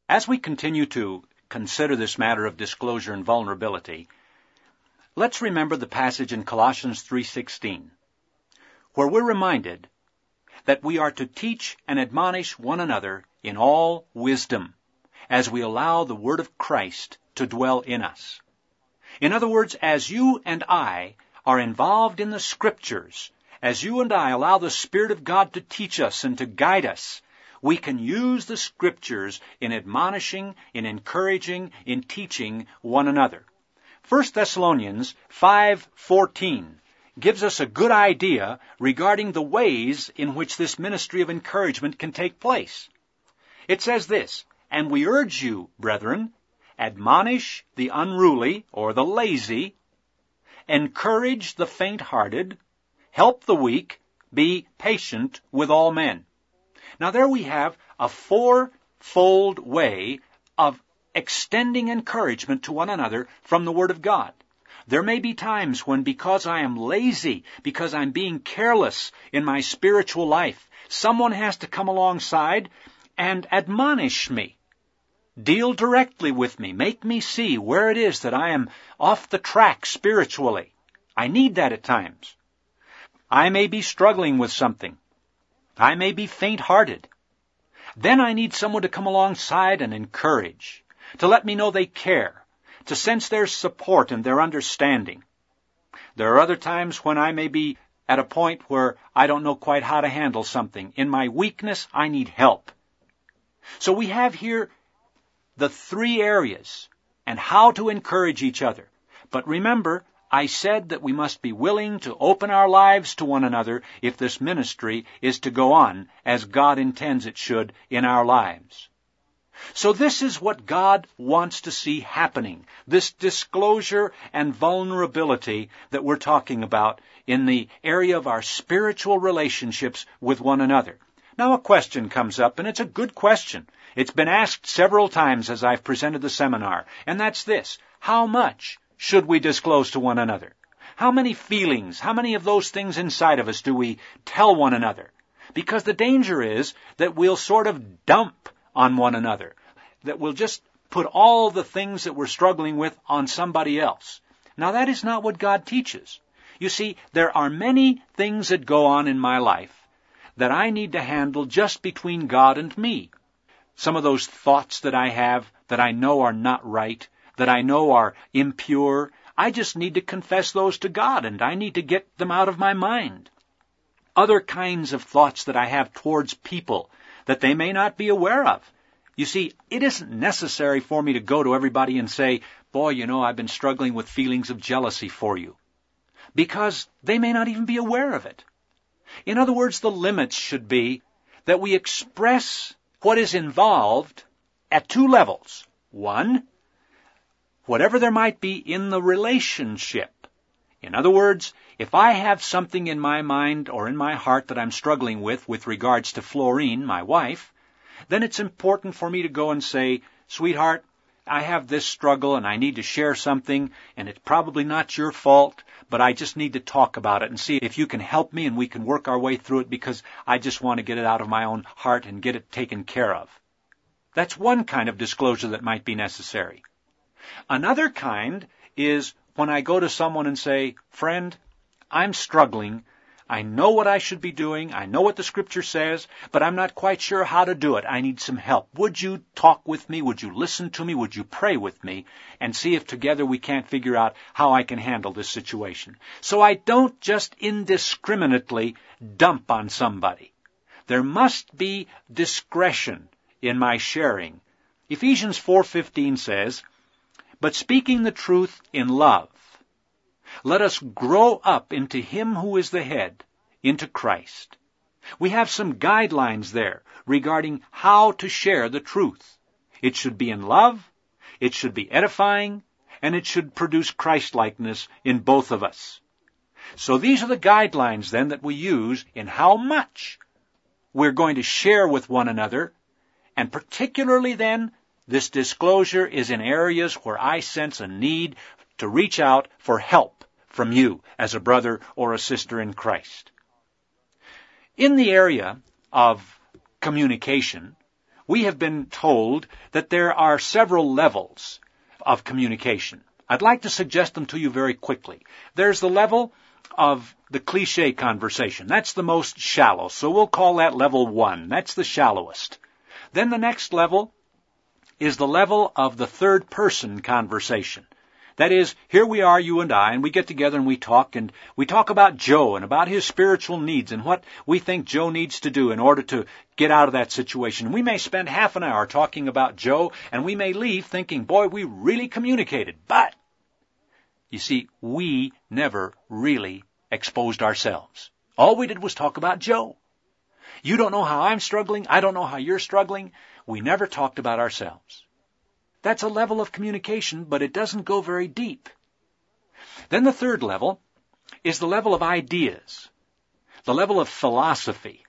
As we continue to consider this matter of disclosure and vulnerability, let's remember the passage in Colossians 3:16, where we're reminded that we are to teach and admonish one another in all wisdom, as we allow the Word of Christ to dwell in us. In other words, as you and I are involved in the Scriptures, as you and I allow the Spirit of God to teach us and to guide us, we can use the Scriptures in admonishing, in encouraging, in teaching one another. 1 Thessalonians 5:14 gives us a good idea regarding the ways in which this ministry of encouragement can take place. It says this, "And we urge you, brethren, admonish the unruly," or the lazy, "encourage the faint-hearted, help the weak, be patient with all men." Now there we have a fourfold way of extending encouragement to one another from the Word of God. There may be times when, because I am lazy, because I'm being careless in my spiritual life, someone has to come alongside and admonish me, deal directly with me, make me see where it is that I am off the track spiritually. I need that at times. I may be struggling with something. I may be faint-hearted. Then I need someone to come alongside and encourage, to let me know they care, to sense their support and their understanding. There are other times when I may be at a point where I don't know quite how to handle something. In my weakness, I need help. So we have here the three areas and how to encourage each other. But remember, I said that we must be willing to open our lives to one another if this ministry is to go on as God intends it should in our lives. So this is what God wants to see happening, this disclosure and vulnerability that we're talking about in the area of our spiritual relationships with one another. Now a question comes up, and it's a good question. It's been asked several times as I've presented the seminar, and that's this: how much should we disclose to one another? How many feelings, how many of those things inside of us do we tell one another? Because the danger is that we'll sort of dump on one another, that we'll just put all the things that we're struggling with on somebody else. Now that is not what God teaches. You see, there are many things that go on in my life that I need to handle just between God and me. Some of those thoughts that I have that I know are not right, that I know are impure, I just need to confess those to God, and I need to get them out of my mind. Other kinds of thoughts that I have towards people that they may not be aware of. You see, it isn't necessary for me to go to everybody and say, "Boy, I've been struggling with feelings of jealousy for you," because they may not even be aware of it. In other words, the limits should be that we express what is involved at two levels. One, whatever there might be in the relationship. In other words, if I have something in my mind or in my heart that I'm struggling with regards to Florine, my wife, then it's important for me to go and say, "Sweetheart, I have this struggle and I need to share something, and it's probably not your fault, but I just need to talk about it and see if you can help me and we can work our way through it because I just want to get it out of my own heart and get it taken care of." That's one kind of disclosure that might be necessary. Another kind is when I go to someone and say, "Friend, I'm struggling. I know what I should be doing. I know what the Scripture says, but I'm not quite sure how to do it. I need some help. Would you talk with me? Would you listen to me? Would you pray with me? And see if together we can't figure out how I can handle this situation." So I don't just indiscriminately dump on somebody. There must be discretion in my sharing. Ephesians 4:15 says, "But speaking the truth in love, let us grow up into Him who is the head, into Christ." We have some guidelines there regarding how to share the truth. It should be in love, it should be edifying, and it should produce Christ-likeness in both of us. So these are the guidelines then that we use in how much we're going to share with one another, and particularly then, this disclosure is in areas where I sense a need to reach out for help from you as a brother or a sister in Christ. In the area of communication, we have been told that there are several levels of communication. I'd like to suggest them to you very quickly. There's the level of the cliche conversation. That's the most shallow, so we'll call that level 1. That's the shallowest. Then the next level is the level of the third person conversation. That is, here we are, you and I, and we get together and we talk about Joe and about his spiritual needs and what we think Joe needs to do in order to get out of that situation. We may spend half an hour talking about Joe, and we may leave thinking, boy, we really communicated. But, you see, we never really exposed ourselves. All we did was talk about Joe. You don't know how I'm struggling. I don't know how you're struggling. We never talked about ourselves. That's a level of communication, but it doesn't go very deep. Then the third level is the level of ideas, the level of philosophy.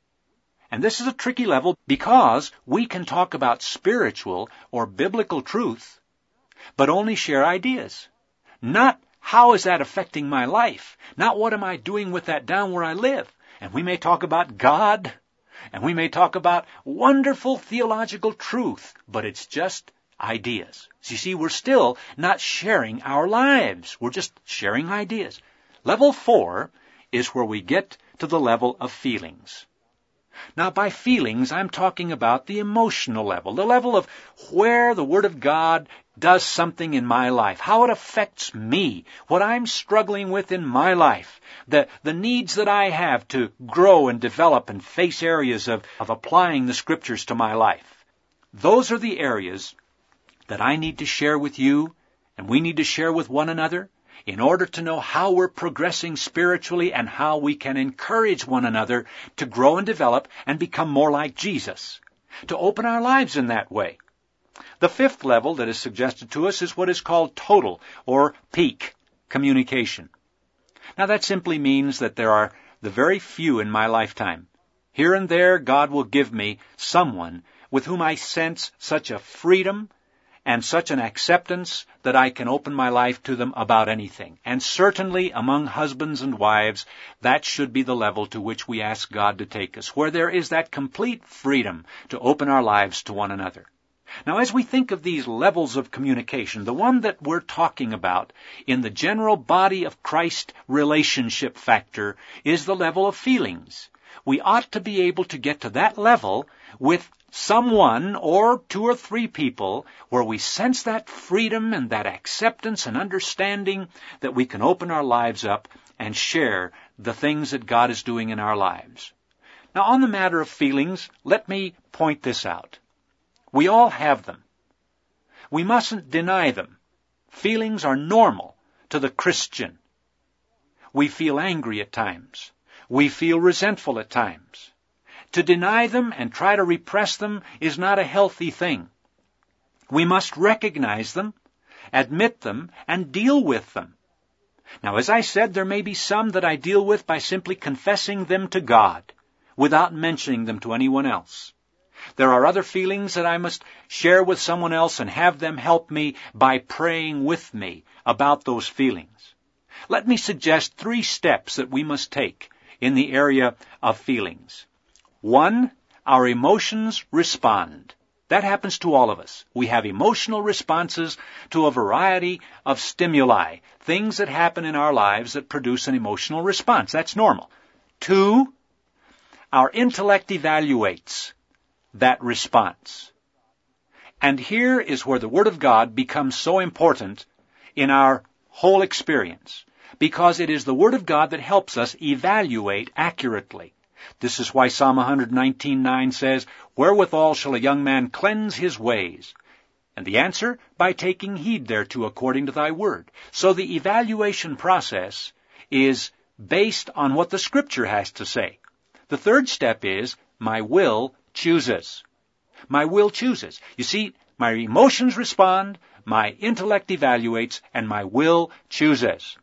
And this is a tricky level because we can talk about spiritual or biblical truth, but only share ideas. Not how is that affecting my life, not what am I doing with that down where I live. And we may talk about God, and we may talk about wonderful theological truth, but it's just ideas. So you see, we're still not sharing our lives. We're just sharing ideas. Level 4 is where we get to the level of feelings. Now, by feelings, I'm talking about the emotional level, the level of where the Word of God does something in my life, how it affects me, what I'm struggling with in my life, the needs that I have to grow and develop and face areas of applying the Scriptures to my life. Those are the areas that I need to share with you, and we need to share with one another in order to know how we're progressing spiritually and how we can encourage one another to grow and develop and become more like Jesus, to open our lives in that way. The fifth level that is suggested to us is what is called total or peak communication. Now that simply means that there are the very few in my lifetime. Here and there, God will give me someone with whom I sense such a freedom and such an acceptance that I can open my life to them about anything. And certainly among husbands and wives, that should be the level to which we ask God to take us, where there is that complete freedom to open our lives to one another. Now, as we think of these levels of communication, the one that we're talking about in the general body of Christ relationship factor is the level of feelings. We ought to be able to get to that level with someone or 2 or 3 people where we sense that freedom and that acceptance and understanding that we can open our lives up and share the things that God is doing in our lives. Now, on the matter of feelings, let me point this out. We all have them. We mustn't deny them. Feelings are normal to the Christian. We feel angry at times. We feel resentful at times. To deny them and try to repress them is not a healthy thing. We must recognize them, admit them, and deal with them. Now, as I said, there may be some that I deal with by simply confessing them to God without mentioning them to anyone else. There are other feelings that I must share with someone else and have them help me by praying with me about those feelings. Let me suggest 3 steps that we must take in the area of feelings. 1, our emotions respond. That happens to all of us. We have emotional responses to a variety of stimuli, things that happen in our lives that produce an emotional response. That's normal. 2, our intellect evaluates that response. And here is where the Word of God becomes so important in our whole experience, because it is the Word of God that helps us evaluate accurately. This is why Psalm 119:9 says, "Wherewithal shall a young man cleanse his ways?" And the answer, by taking heed thereto according to thy word. So the evaluation process is based on what the Scripture has to say. The third step is, my will chooses. My will chooses. You see, my emotions respond, my intellect evaluates, and my will chooses.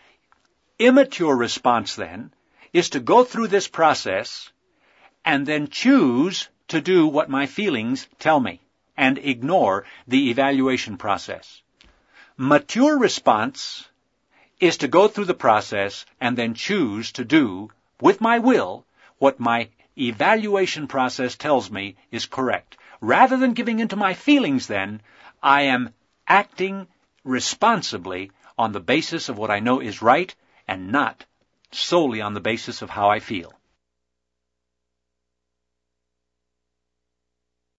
Immature response, then, is to go through this process and then choose to do what my feelings tell me and ignore the evaluation process. Mature response is to go through the process and then choose to do with my will what my evaluation process tells me is correct. Rather than giving in to my feelings then, I am acting responsibly on the basis of what I know is right and not solely on the basis of how I feel.